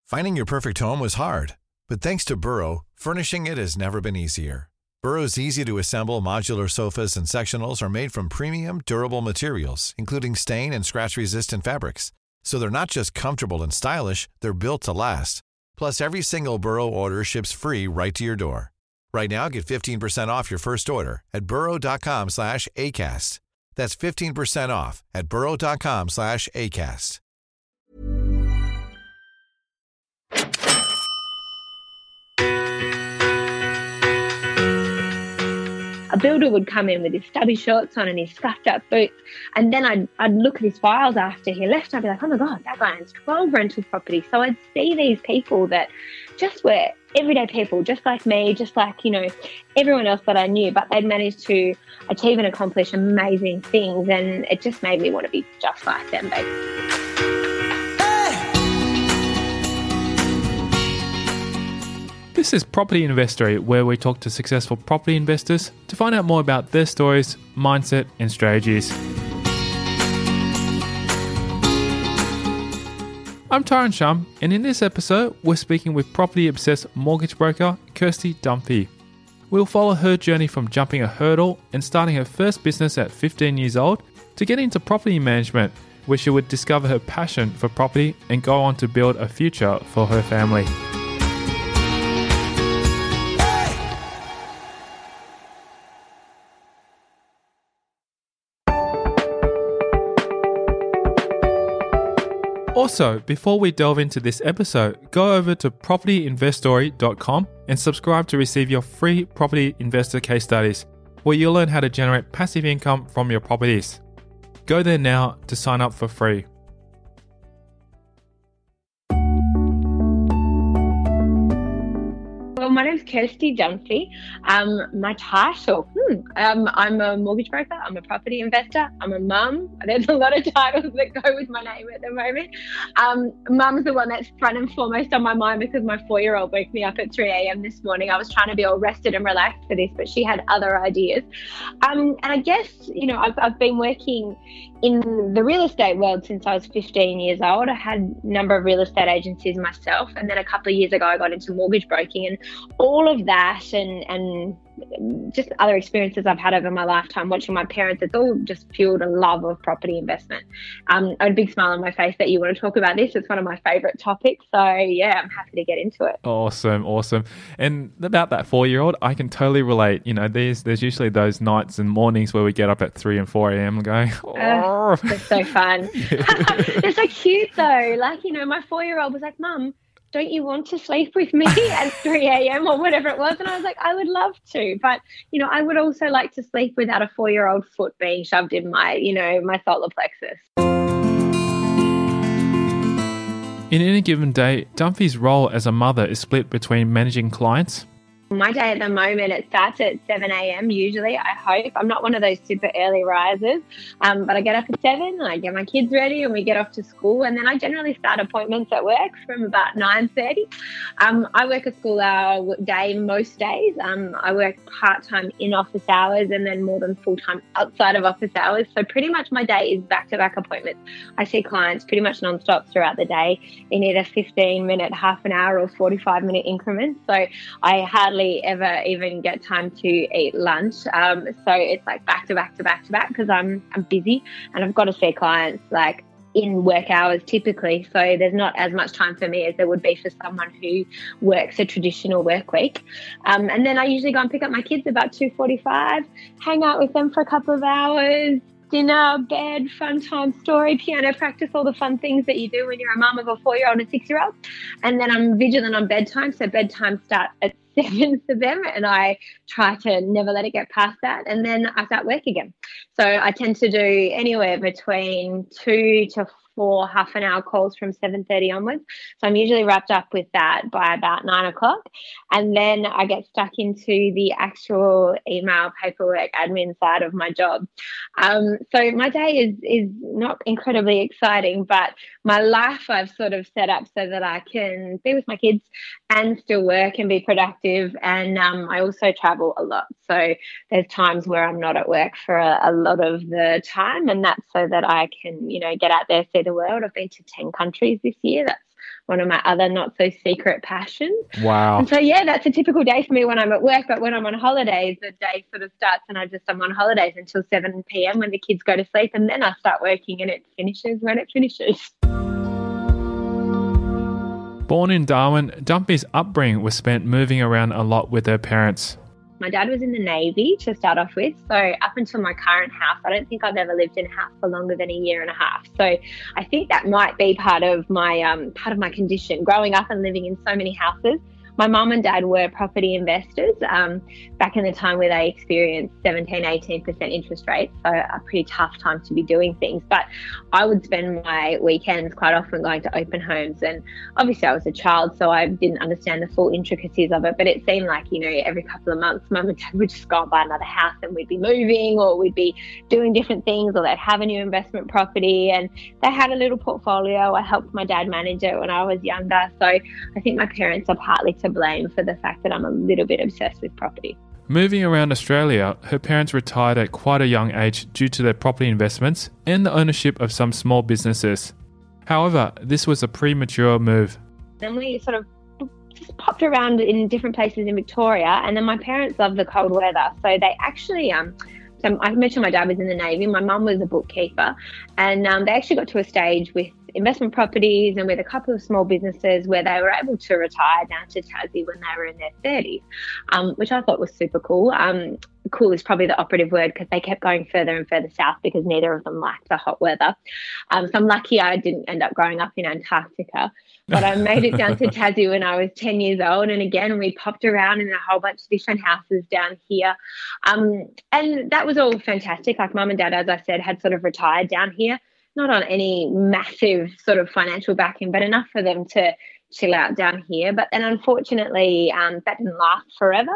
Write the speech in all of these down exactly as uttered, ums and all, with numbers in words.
Finding your perfect home was hard, but thanks to Burrow, furnishing it has never been easier. Burrow's easy-to-assemble modular sofas and sectionals are made from premium, durable materials, including stain and scratch-resistant fabrics. So they're not just comfortable and stylish, they're built to last. Plus, every single Burrow order ships free right to your door. Right now, get fifteen percent off your first order at burrow.com slash ACAST. That's fifteen percent off at burrow.com slash ACAST. A builder would come in with his stubby shorts on and his scuffed up boots, and then I'd, I'd look at his files after he left and I'd be like, oh my God, that guy owns twelve rental properties. So I'd see these people that just were everyday people, just like me, just like, you know, everyone else that I knew, but they'd managed to achieve and accomplish amazing things, and it just made me want to be just like them, basically. This is Property Investory, where we talk to successful property investors to find out more about their stories, mindset, and strategies. I'm Tyron Shum, and in this episode, we're speaking with property-obsessed mortgage broker Kirsty Dunphy. We'll follow her journey from jumping a hurdle and starting her first business at fifteen years old to getting into property management, where she would discover her passion for property and go on to build a future for her family. Also, before we delve into this episode, go over to property investory dot com and subscribe to receive your free property investor case studies, where you'll learn how to generate passive income from your properties. Go there now to sign up for free. Well, my name's Kirsty Dunphy. Um, my title, hmm, um, I'm a mortgage broker, I'm a property investor, I'm a mum. There's a lot of titles that go with my name at the moment. Um, mum's the one that's front and foremost on my mind because my four-year-old woke me up at three a.m. this morning. I was trying to be all rested and relaxed for this, but she had other ideas. Um, and I guess, you know, I've, I've been working in the real estate world since I was fifteen years old. I had a number of real estate agencies myself, and then a couple of years ago I got into mortgage broking, and all of that and and just other experiences I've had over my lifetime watching my parents, it's all just fueled a love of property investment. Um, I had a big smile on my face that you want to talk about this. It's one of my favourite topics. So yeah, I'm happy to get into it. Awesome, awesome. And about that four-year-old, I can totally relate. You know, there's there's usually those nights and mornings where we get up at three and four a.m. going, oh. Uh, it's so fun. They're so cute though. Like, you know, my four-year-old was like, Mum, don't you want to sleep with me at three a.m. or whatever it was? And I was like, I would love to. But, you know, I would also like to sleep without a four-year-old foot being shoved in my, you know, my solar plexus. In any given day, Dunphy's role as a mother is split between managing clients. My day at the moment, it starts at seven a.m. usually, I hope. I'm not one of those super early risers, um, but I get up at seven and I get my kids ready and we get off to school. And then I generally start appointments at work from about nine thirty. Um, I work a school hour day most days. Um, I work part-time in office hours and then more than full-time outside of office hours. So pretty much my day is back-to-back appointments. I see clients pretty much non-stop throughout the day in either fifteen-minute, half an hour or forty-five-minute increments. So I hardly ever even get time to eat lunch. Um, so it's like back to back to back to back because I'm I'm busy and I've got to see clients like in work hours typically. So there's not as much time for me as there would be for someone who works a traditional work week. Um, and then I usually go and pick up my kids about two forty-five, hang out with them for a couple of hours, dinner, bed, fun time, story, piano practice, all the fun things that you do when you're a mum of a four-year-old and a six-year-old. And then I'm vigilant on bedtime. So bedtime starts at seven for them and I try to never let it get past that. And then I start work again. So I tend to do anywhere between two to four half an hour calls from seven thirty onwards. So I'm usually wrapped up with that by about nine o'clock. And then I get stuck into the actual email, paperwork, admin side of my job. Um, so my day is is not incredibly exciting, but my life I've sort of set up so that I can be with my kids and still work and be productive. And um, I also travel a lot. So there's times where I'm not at work for a, a lot of the time. And that's so that I can, you know, get out there, see the world. I've been to ten countries this year. That's one of my other not so secret passions. Wow. And so, yeah, that's a typical day for me when I'm at work. But when I'm on holidays, the day sort of starts and I just, I'm on holidays until seven p.m. when the kids go to sleep, and then I start working and it finishes when it finishes. Born in Darwin, Dumpy's upbringing was spent moving around a lot with her parents. My dad was in the Navy to start off with. So up until my current house, I don't think I've ever lived in a house for longer than a year and a half. So I think that might be part of my um, part of my condition, growing up and living in so many houses. My mum and dad were property investors um, back in the time where they experienced seventeen, eighteen percent interest rates, so a pretty tough time to be doing things. But I would spend my weekends quite often going to open homes, and obviously I was a child, so I didn't understand the full intricacies of it, but it seemed like, you know, every couple of months mum and dad would just go and buy another house and we'd be moving or we'd be doing different things, or they'd have a new investment property, and they had a little portfolio. I helped my dad manage it when I was younger, so I think my parents are partly to blame for the fact that I'm a little bit obsessed with property. Moving around Australia, her parents retired at quite a young age due to their property investments and the ownership of some small businesses. However, this was a premature move. Then we sort of just popped around in different places in Victoria, and then my parents love the cold weather, so they actually um so I mentioned my dad was in the Navy, my mum was a bookkeeper, and um, they actually got to a stage with investment properties and with a couple of small businesses where they were able to retire down to Tassie when they were in their thirties, um, which I thought was super cool. Um, cool is probably the operative word, because they kept going further and further south because neither of them liked the hot weather. Um, so I'm lucky I didn't end up growing up in Antarctica, but I made it down to Tassie when I was ten years old. And again, we popped around in a whole bunch of different houses down here. Um, and that was all fantastic. Like mum and dad, as I said, had sort of retired down here, not on any massive sort of financial backing, but enough for them to chill out down here. But then unfortunately, um, that didn't last forever.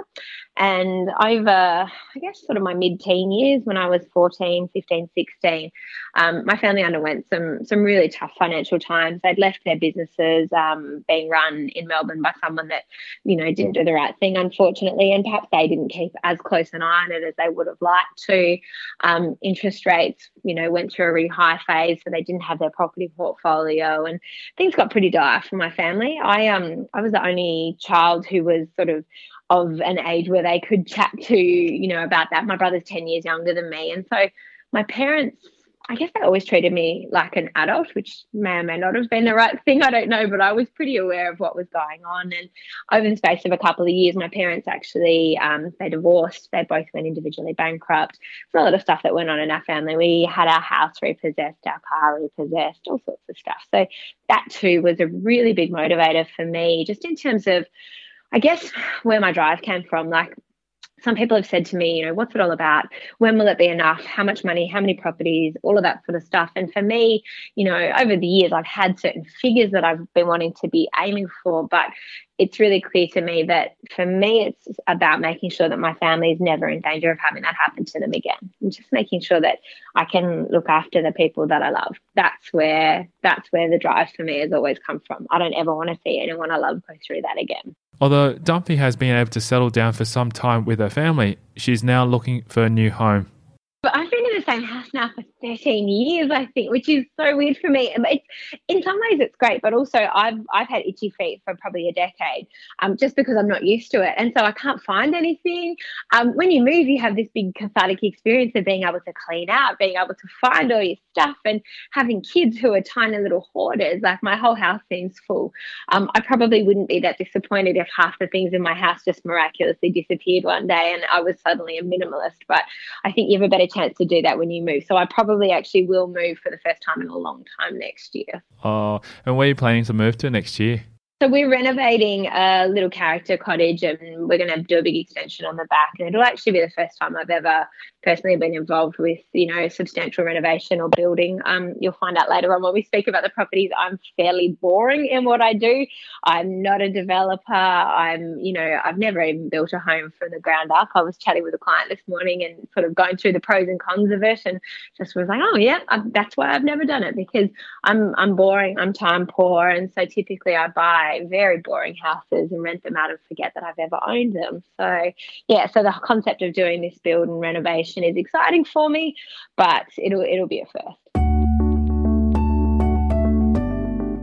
And over, I guess, sort of my mid-teen years, when I was fourteen, fifteen, sixteen, um, my family underwent some some really tough financial times. They'd left their businesses um, being run in Melbourne by someone that, you know, didn't do the right thing, unfortunately, and perhaps they didn't keep as close an eye on it as they would have liked to. Um, interest rates, you know, went through a really high phase, so they didn't have their property portfolio, and things got pretty dire for my family. I um I was the only child who was sort of of an age where they could chat to, you know, about that. My brother's ten years younger than me. And so my parents, I guess they always treated me like an adult, which may or may not have been the right thing. I don't know, but I was pretty aware of what was going on. And over the space of a couple of years, my parents actually, um, they divorced. They both went individually bankrupt. There's a lot of stuff that went on in our family. We had our house repossessed, our car repossessed, all sorts of stuff. So that too was a really big motivator for me, just in terms of, I guess, where my drive came from. Like, some people have said to me, you know, what's it all about? When will it be enough? How much money? How many properties? All of that sort of stuff. And for me, you know, over the years, I've had certain figures that I've been wanting to be aiming for, but it's really clear to me that for me, it's about making sure that my family is never in danger of having that happen to them again, and just making sure that I can look after the people that I love. That's where that's where the drive for me has always come from. I don't ever want to see anyone I love go through that again. Although Dumpy has been able to settle down for some time with her family, she's now looking for a new home. But I've been in the same house now for thirteen years, I think, which is so weird for me. It's, in some ways it's great, but also I've I've had itchy feet for probably a decade, um, just because I'm not used to it. And so I can't find anything. Um, when you move, you have this big cathartic experience of being able to clean out, being able to find all your stuff, and having kids who are tiny little hoarders. Like, my whole house seems full. Um, I probably wouldn't be that disappointed if half the things in my house just miraculously disappeared one day and I was suddenly a minimalist. But I think you have a better chance to do that when you move. So I probably actually will move for the first time in a long time next year. Oh, and where are you planning to move to next year? So we're renovating a little character cottage, and we're going to do a big extension on the back. And it'll actually be the first time I've ever personally been involved with, you know, substantial renovation or building. Um, you'll find out later on when we speak about the properties, I'm fairly boring in what I do. I'm not a developer. I'm, you know, I've never even built a home from the ground up. I was chatting with a client this morning and sort of going through the pros and cons of it, and just was like, oh yeah, I, that's why I've never done it, because I'm I'm boring, I'm time poor, and so typically I buy very boring houses and rent them out and forget that I've ever owned them. So yeah, so the concept of doing this build and renovation is exciting for me, but it'll it'll be a first.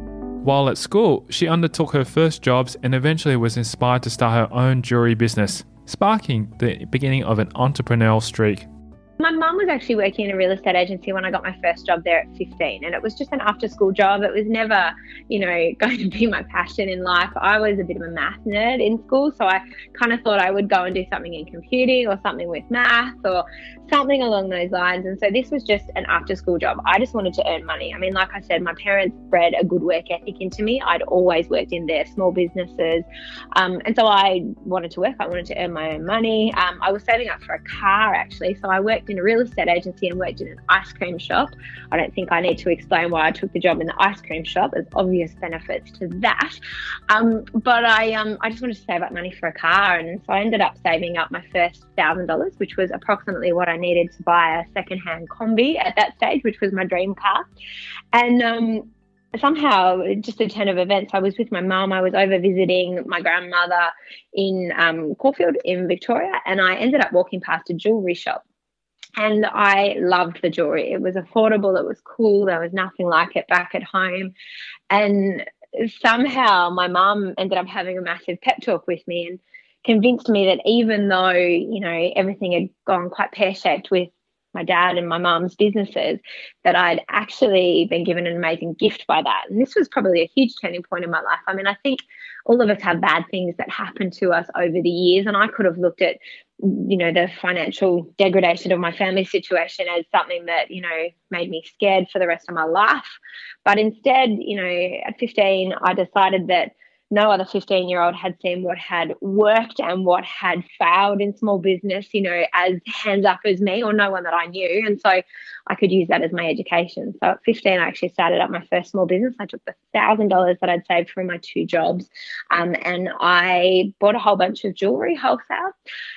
While at school, she undertook her first jobs and eventually was inspired to start her own jewellery business, sparking the beginning of an entrepreneurial streak. My mum was actually working in a real estate agency when I got my first job there at fifteen, and it was just an after-school job. It was never, you know, going to be my passion in life. I was a bit of a math nerd in school, so I kind of thought I would go and do something in computing or something with math or something along those lines. And so this was just an after-school job. I just wanted to earn money. I mean, like I said, my parents bred a good work ethic into me. I'd always worked in their small businesses, um, and so I wanted to work. I wanted to earn my own money. Um, I was saving up for a car, actually, so I worked in a real estate agency and worked in an ice cream shop. I don't think I need to explain why I took the job in the ice cream shop. There's obvious benefits to that. Um, but I um, I just wanted to save up money for a car, and so I ended up saving up my first one thousand dollars, which was approximately what I needed to buy a second-hand Kombi at that stage, which was my dream car. And um, somehow, just a turn of events, I was with my mum. I was over visiting my grandmother in um, Caulfield in Victoria, and I ended up walking past a jewellery shop. And I loved the jewellery. It was affordable. It was cool. There was nothing like it back at home. And somehow my mum ended up having a massive pep talk with me and convinced me that even though, you know, everything had gone quite pear-shaped with my dad and my mum's businesses, that I'd actually been given an amazing gift by that. And this was probably a huge turning point in my life. I mean, I think all of us have bad things that happen to us over the years, and I could have looked at, you know, the financial degradation of my family situation as something that, you know, made me scared for the rest of my life. But instead, you know, at fifteen, I decided that no other fifteen-year-old had seen what had worked and what had failed in small business, you know, as hands up as me, or no one that I knew. And so I could use that as my education. So at fifteen, I actually started up my first small business. I took the one thousand dollars that I'd saved from my two jobs, um, and I bought a whole bunch of jewellery wholesale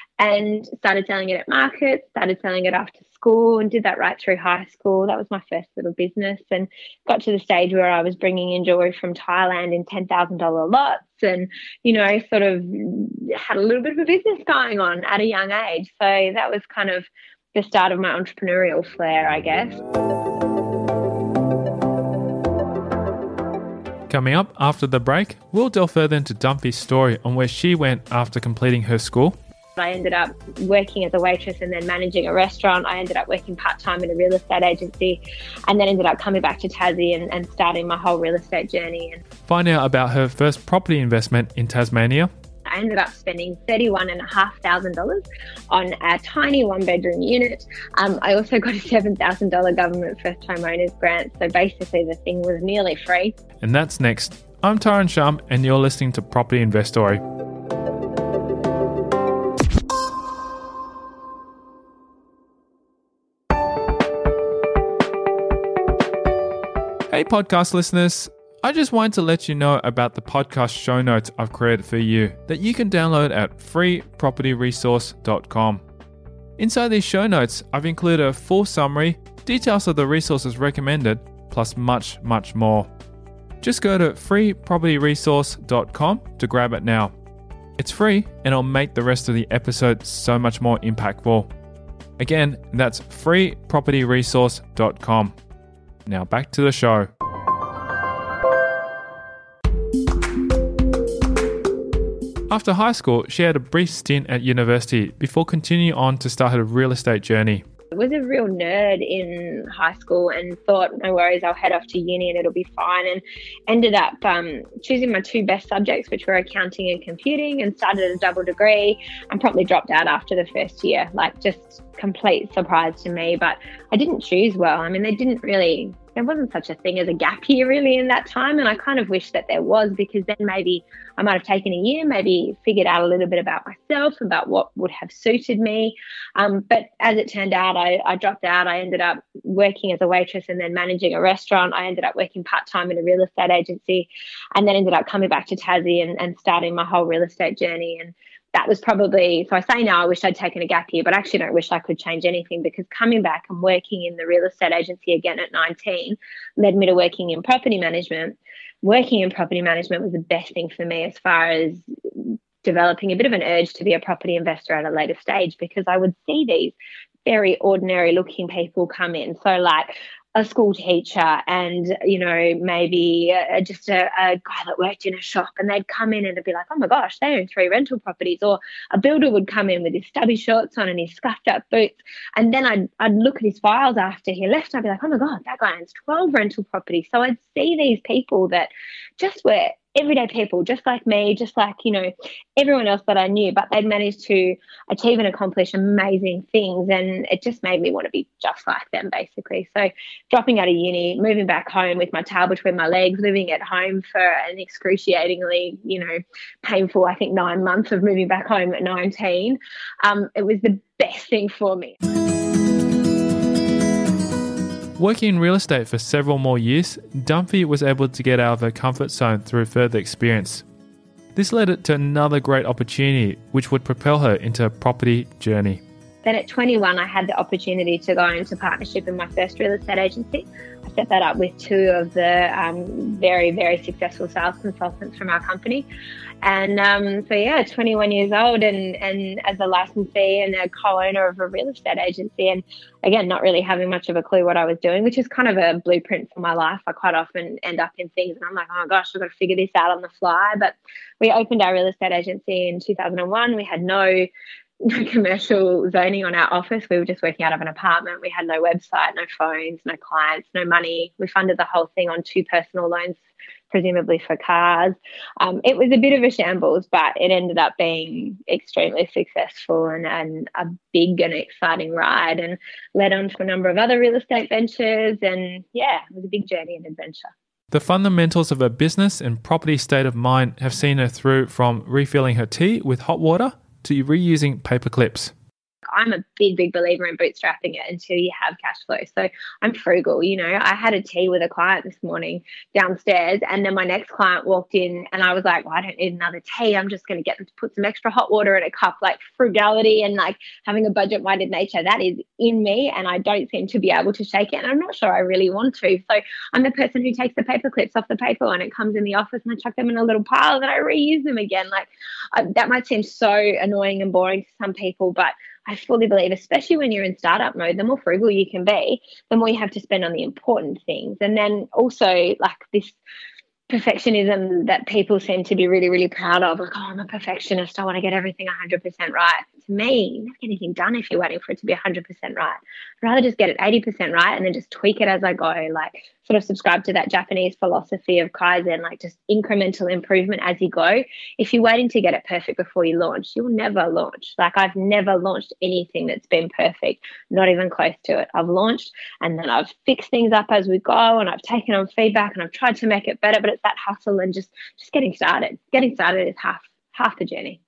and started selling it at markets, started selling it after school, and did that right through high school. That was my first little business, and got to the stage where I was bringing in jewellery from Thailand in ten thousand dollars lots, and, you know, sort of had a little bit of a business going on at a young age. So that was kind of the start of my entrepreneurial flair, I guess. Coming up after the break, we'll delve further into Dunphy's story on where she went after completing her school. I ended up working as a waitress and then managing a restaurant. I ended up working part-time in a real estate agency, and then ended up coming back to Tassie and, and starting my whole real estate journey. And find out about her first property investment in Tasmania. I ended up spending thirty-one thousand five hundred dollars on a tiny one-bedroom unit. Um, I also got a seven thousand dollars government first home owners grant. So basically the thing was nearly free. And that's next. I'm Tyron Shum, and you're listening to Property Investory. Hey podcast listeners, I just wanted to let you know about the podcast show notes I've created for you that you can download at free property resource dot com. Inside these show notes, I've included a full summary, details of the resources recommended, plus much, much more. Just go to free property resource dot com to grab it now. It's free and it'll make the rest of the episode so much more impactful. Again, that's free property resource dot com. Now back to the show. After high school, she had a brief stint at university before continuing on to start her real estate journey. I was a real nerd in high school and thought, no worries, I'll head off to uni and it'll be fine. And ended up um, choosing my two best subjects, which were accounting and computing, and started a double degree and promptly dropped out after the first year. Like, just complete surprise to me. But I didn't choose well. I mean, they didn't really... There wasn't such a thing as a gap year really in that time, and I kind of wish that there was, because then maybe I might have taken a year, maybe figured out a little bit about myself, about what would have suited me. Um, but as it turned out, I, I dropped out. I ended up working as a waitress and then managing a restaurant. I ended up working part-time in a real estate agency, and then ended up coming back to Tassie and, and starting my whole real estate journey. And that was probably, so I say now I wish I'd taken a gap year, but I actually don't wish I could change anything, because coming back and working in the real estate agency again at nineteen led me to working in property management. Working in property management was the best thing for me as far as developing a bit of an urge to be a property investor at a later stage, because I would see these very ordinary looking people come in. So like a school teacher and, you know, maybe uh, just a, a guy that worked in a shop, and they'd come in and it'd be like, oh my gosh, they own three rental properties. Or a builder would come in with his stubby shorts on and his scuffed up boots. And then I'd, I'd look at his files after he left and I'd be like, oh my God, that guy owns twelve rental properties. So I'd see these people that just were everyday people, just like me, just like, you know, everyone else that I knew, but they'd managed to achieve and accomplish amazing things. And it just made me want to be just like them, basically. So dropping out of uni, moving back home with my tail between my legs, living at home for an excruciatingly, you know, painful, I think, nine months of moving back home at nineteen. Um, it was the best thing for me. Working in real estate for several more years, Dunphy was able to get out of her comfort zone through further experience. This led it to another great opportunity, which would propel her into a property journey. Then at twenty-one, I had the opportunity to go into partnership in my first real estate agency. I set that up with two of the um, very, very successful sales consultants from our company. And um, so, yeah, twenty-one years old and, and as a licensee and a co-owner of a real estate agency. And again, not really having much of a clue what I was doing, which is kind of a blueprint for my life. I quite often end up in things and I'm like, oh my gosh, I've got to figure this out on the fly. But we opened our real estate agency in two thousand one. We had no no commercial zoning on our office. We were just working out of an apartment. We had no website, no phones, no clients, no money. We funded the whole thing on two personal loans, presumably for cars. Um, it was a bit of a shambles, but it ended up being extremely successful and, and a big and exciting ride, and led on to a number of other real estate ventures. And yeah, it was a big journey and adventure. The fundamentals of her business and property state of mind have seen her through from refilling her tea with hot water to reusing paper clips. I'm a big, big believer in bootstrapping it until you have cash flow. So I'm frugal. You know, I had a tea with a client this morning downstairs, and then my next client walked in and I was like, well, I don't need another tea. I'm just going to get them to put some extra hot water in a cup. Like frugality and like having a budget-minded nature, that is in me, and I don't seem to be able to shake it. And I'm not sure I really want to. So I'm the person who takes the paper clips off the paper when it comes in the office, and I chuck them in a little pile and I reuse them again. Like I, that might seem so annoying and boring to some people, but I fully believe, especially when you're in startup mode, the more frugal you can be, the more you have to spend on the important things. And then also like this perfectionism that people seem to be really, really proud of. Like, oh, I'm a perfectionist. I want to get everything one hundred percent right. To me, you never get anything done if you're waiting for it to be one hundred percent right. I'd rather just get it eighty percent right and then just tweak it as I go. Like sort of subscribe to that Japanese philosophy of Kaizen, like just incremental improvement as you go. If you're waiting to get it perfect before you launch, you'll never launch. Like I've never launched anything that's been perfect, not even close to it. I've launched and then I've fixed things up as we go, and I've taken on feedback and I've tried to make it better, but it's that hustle and just, just getting started. Getting started is half, half the journey.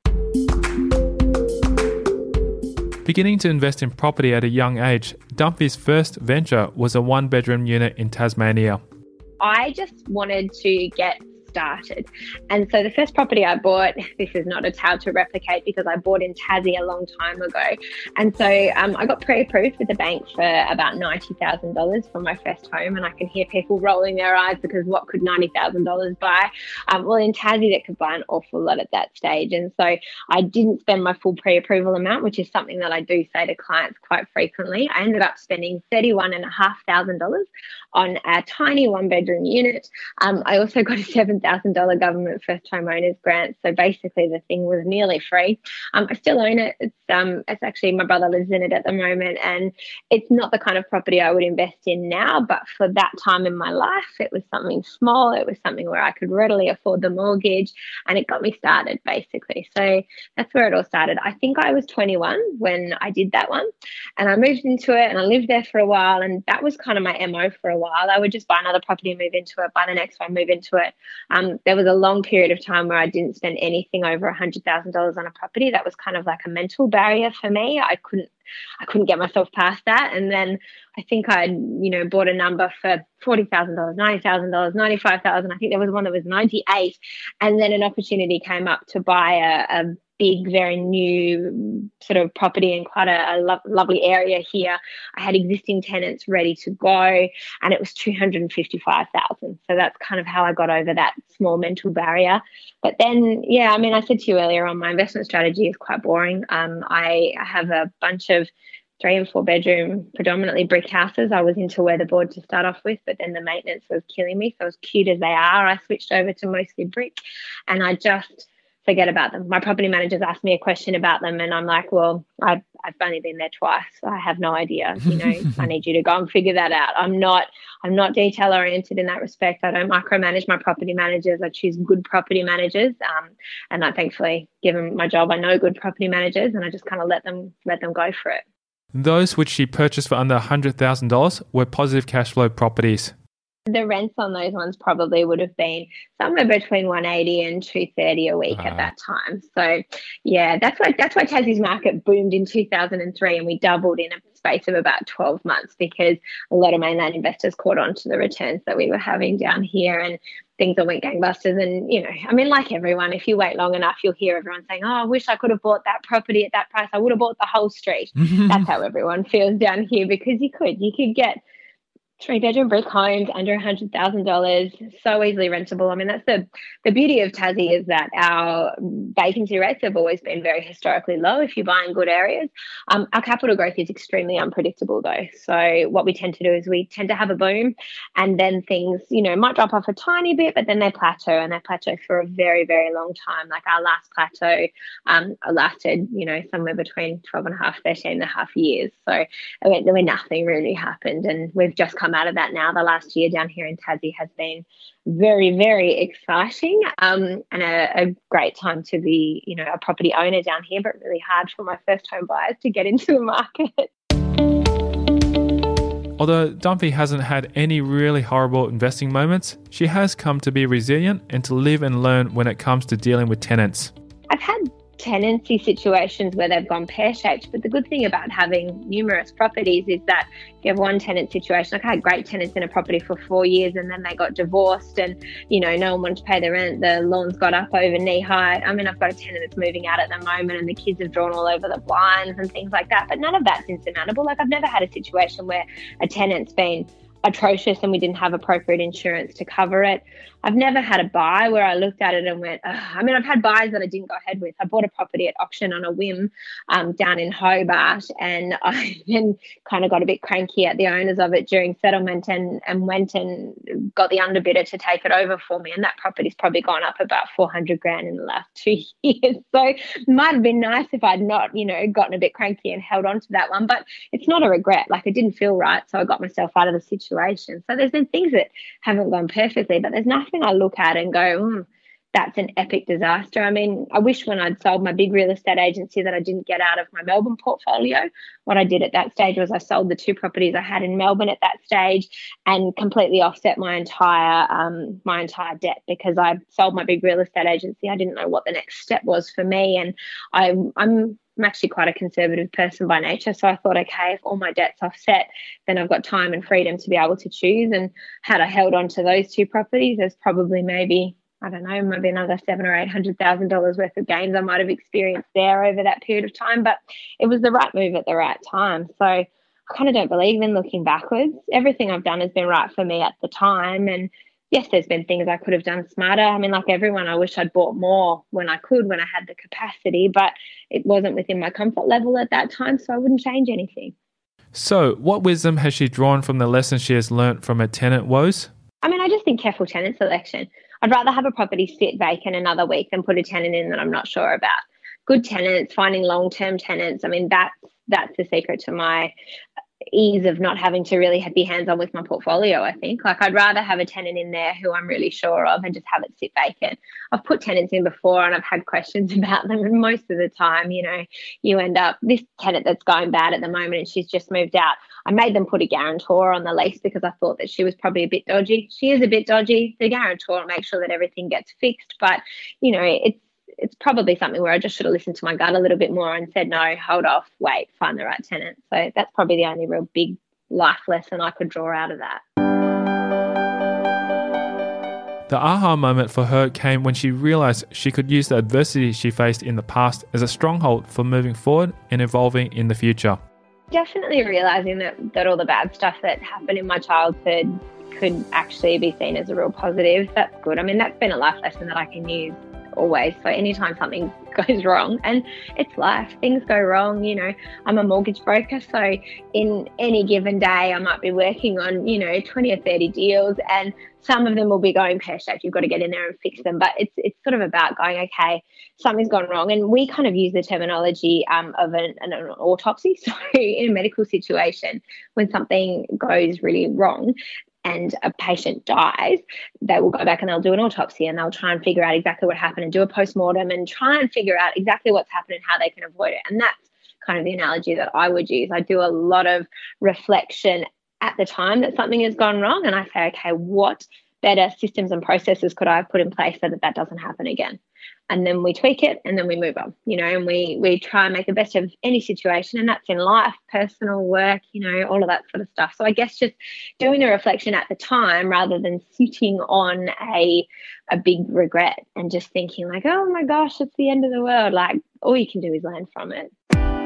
Beginning to invest in property at a young age, Dunphy's first venture was a one-bedroom unit in Tasmania. I just wanted to get started. And so the first property I bought, this is not a tale to replicate because I bought in Tassie a long time ago. And so um, I got pre-approved with the bank for about ninety thousand dollars for my first home. And I can hear people rolling their eyes because what could ninety thousand dollars buy? Um, well, in Tassie, that could buy an awful lot at that stage. And so I didn't spend my full pre-approval amount, which is something that I do say to clients quite frequently. I ended up spending thirty-one thousand five hundred dollars on a tiny one-bedroom unit. Um, I also got a seven thousand dollars government first home owners grant. So basically the thing was nearly free. Um, I still own it. It's um, it's actually, my brother lives in it at the moment, and it's not the kind of property I would invest in now, but for that time in my life, it was something small. It was something where I could readily afford the mortgage, and it got me started basically. So that's where it all started. I think I was twenty-one when I did that one, and I moved into it and I lived there for a while, and that was kind of my M O for a while. I would just buy another property and move into it, buy the next one, move into it. Um, there was a long period of time where I didn't spend anything over one hundred thousand dollars on a property. That was kind of like a mental barrier for me. I couldn't I couldn't get myself past that. And then I think I'd, you know, bought a number for forty thousand dollars, ninety thousand dollars, ninety-five thousand dollars. I think there was one that was ninety-eight. And then an opportunity came up to buy a, a big, very new sort of property in quite a, a lo- lovely area here. I had existing tenants ready to go, and it was two hundred fifty-five thousand dollars. So that's kind of how I got over that small mental barrier. But then, yeah, I mean, I said to you earlier on, my investment strategy is quite boring. Um, I have a bunch of three and four bedroom, predominantly brick houses. I was into weatherboard to start off with, but then the maintenance was killing me. So as cute as they are, I switched over to mostly brick, and I just forget about them. My property managers asked me a question about them, and I'm like, well, I've, I've only been there twice. So I have no idea. You know, I need you to go and figure that out. I'm not, I'm not detail oriented in that respect. I don't micromanage my property managers. I choose good property managers, um, and I thankfully, given my job, I know good property managers, and I just kind of let them let them go for it. Those which she purchased for under one hundred thousand dollars were positive cash flow properties. The rents on those ones probably would have been somewhere between one eighty and two thirty a week uh, at that time. So, yeah, that's why that's why Tassie's market boomed in two thousand three, and we doubled in a space of about twelve months because a lot of mainland investors caught on to the returns that we were having down here, and things all went gangbusters. And, you know, I mean, like everyone, if you wait long enough, you'll hear everyone saying, oh, I wish I could have bought that property at that price. I would have bought the whole street. That's how everyone feels down here, because you could. You could get three-bedroom brick homes under one hundred thousand dollars, so easily rentable. I mean, that's the, the beauty of Tassie, is that our vacancy rates have always been very historically low if you buy in good areas. Um, our capital growth is extremely unpredictable, though. So what we tend to do is we tend to have a boom, and then things, you know, might drop off a tiny bit, but then they plateau, and they plateau for a very, very long time. Like our last plateau um, lasted, you know, somewhere between twelve and a half, thirteen and a half years. So where nothing really happened, and we've just come out of that now. The last year down here in Tassie has been very, very exciting, um, and a, a great time to be, you know, a property owner down here, but really hard for my first home buyers to get into the market. Although Dunphy hasn't had any really horrible investing moments, she has come to be resilient and to live and learn when it comes to dealing with tenants. I've had tenancy situations where they've gone pear-shaped, but the good thing about having numerous properties is that if you have one tenant situation, like I had great tenants in a property for four years and then they got divorced, and, you know, no one wanted to pay the rent, the lawns got up over knee high. I mean, I've got a tenant that's moving out at the moment and the kids have drawn all over the blinds and things like that, but none of that's insurmountable. Like I've never had a situation where a tenant's been atrocious and we didn't have appropriate insurance to cover it. I've never had a buy where I looked at it and went, ugh. I mean, I've had buys that I didn't go ahead with. I bought a property at auction on a whim um, down in Hobart, and I then kind of got a bit cranky at the owners of it during settlement and, and went and got the underbidder to take it over for me. And that property's probably gone up about four hundred grand in the last two years. So it might have been nice if I'd not, you know, gotten a bit cranky and held on to that one, but it's not a regret. Like it didn't feel right. So I got myself out of the situation. So there's been things that haven't gone perfectly, but there's nothing I look at and go, mm, that's an epic disaster. I mean, I wish when I'd sold my big real estate agency that I didn't get out of my Melbourne portfolio. What I did at that stage was I sold the two properties I had in Melbourne at that stage and completely offset my entire um, my entire debt, because I sold my big real estate agency. I didn't know what the next step was for me, and I, I'm I'm actually quite a conservative person by nature. So I thought, okay, if all my debt's offset, then I've got time and freedom to be able to choose. And had I held on to those two properties, there's probably maybe, I don't know, maybe another seven or eight hundred thousand dollars worth of gains I might have experienced there over that period of time. But it was the right move at the right time. So I kind of don't believe in looking backwards. Everything I've done has been right for me at the time. And yes, there's been things I could have done smarter. I mean, like everyone, I wish I'd bought more when I could, when I had the capacity, but it wasn't within my comfort level at that time, so I wouldn't change anything. So what wisdom has she drawn from the lessons she has learnt from her tenant woes? I mean, I just think careful tenant selection. I'd rather have a property sit vacant another week than put a tenant in that I'm not sure about. Good tenants, finding long-term tenants, I mean, that's, that's the secret to my ease of not having to really be hands-on with my portfolio, I think. Like I'd rather have a tenant in there who I'm really sure of and just have it sit vacant. I've put tenants in before and I've had questions about them, and most of the time, you know, you end up, this tenant that's going bad at the moment and she's just moved out, I made them put a guarantor on the lease because I thought that she was probably a bit dodgy. She is a bit dodgy. The guarantor will make sure that everything gets fixed, but, you know, it's it's probably something where I just should have listened to my gut a little bit more and said, no, hold off, wait, find the right tenant. So that's probably the only real big life lesson I could draw out of that. The aha moment for her came when she realised she could use the adversity she faced in the past as a stronghold for moving forward and evolving in the future. Definitely realising that, that all the bad stuff that happened in my childhood could actually be seen as a real positive. That's good. I mean, that's been a life lesson that I can use always. So anytime something goes wrong, and it's life, things go wrong, you know, I'm a mortgage broker. So in any given day, I might be working on, you know, twenty or thirty deals, and some of them will be going pear-shaped. You've got to get in there and fix them. But it's it's sort of about going, okay, something's gone wrong. And we kind of use the terminology um, of an, an, an autopsy. So in a medical situation, when something goes really wrong and a patient dies, they will go back and they'll do an autopsy, and they'll try and figure out exactly what happened and do a post-mortem and try and figure out exactly what's happened and how they can avoid it. And that's kind of the analogy that I would use. I do a lot of reflection at the time that something has gone wrong, and I say, okay, what better systems and processes could I have put in place so that that doesn't happen again? And then we tweak it, and then we move on, you know, and we we try and make the best of any situation, and that's in life, personal, work, you know, all of that sort of stuff. So I guess just doing the reflection at the time rather than sitting on a a big regret and just thinking like, oh my gosh, it's the end of the world. Like, all you can do is learn from it.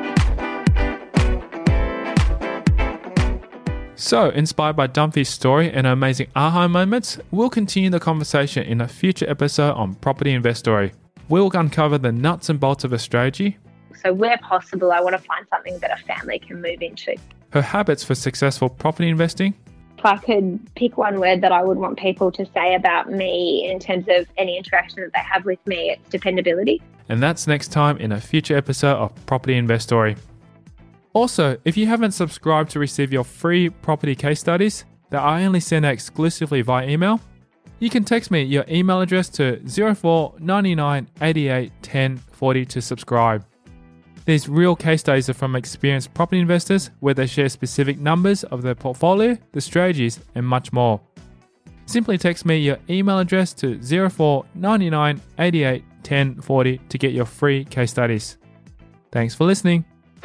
So, inspired by Dunphy's story and her amazing aha moments, we'll continue the conversation in a future episode on Property Investory. We'll uncover the nuts and bolts of her strategy. So where possible, I want to find something that a family can move into. Her habits for successful property investing. If I could pick one word that I would want people to say about me in terms of any interaction that they have with me, it's dependability. And that's next time in a future episode of Property Investory. Also, if you haven't subscribed to receive your free property case studies that I only send out exclusively via email, you can text me your email address to zero four nine nine eight eight one zero four zero to subscribe. These real case studies are from experienced property investors where they share specific numbers of their portfolio, the strategies, and much more. Simply text me your email address to zero four nine nine eight eight one zero four zero to get your free case studies. Thanks for listening.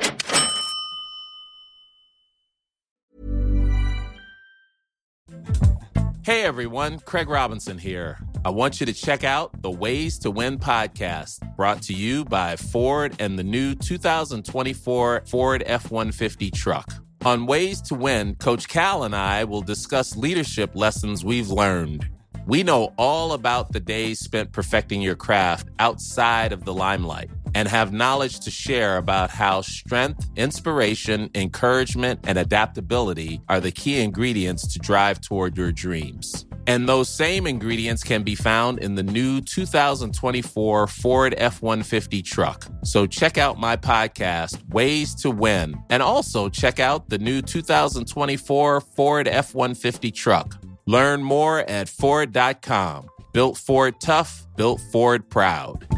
Hey everyone, Craig Robinson here. I want you to check out the Ways to Win podcast, brought to you by Ford and the new two thousand twenty-four Ford F one fifty truck. On Ways to Win, Coach Cal and I will discuss leadership lessons we've learned. We know all about the days spent perfecting your craft outside of the limelight and have knowledge to share about how strength, inspiration, encouragement, and adaptability are the key ingredients to drive toward your dreams. And those same ingredients can be found in the new two thousand twenty-four Ford F one fifty truck. So check out my podcast, Ways to Win, and also check out the new two thousand twenty-four Ford F one fifty truck. Learn more at Ford dot com. Built Ford tough, built Ford proud.